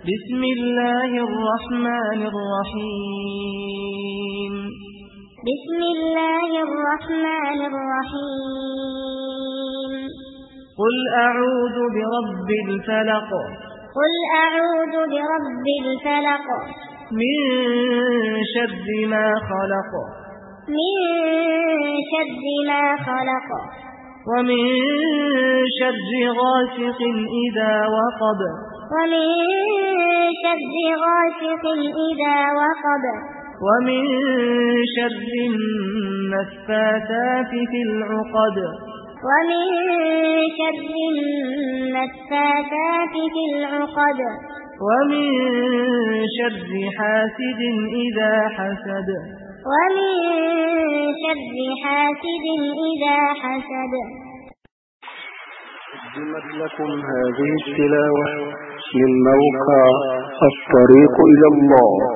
بسم الله الرحمن الرحيم. بسم الله الرحمن الرحيم. قل أعوذ برب الفلق. قل أعوذ برب الفلق. من شر ما خلق. من شر ما خلق. ومن شر غاسق إذا وقب. ومن شر غاسق إذا وقب. ومن شر النفاثات في العقد. ومن شر النفاثات في العقد. ومن شر حاسد إذا حسد. ومن شر حاسد إذا حسد. قدمت لكم هذه التلاوة من موقع الطريق إلى الله.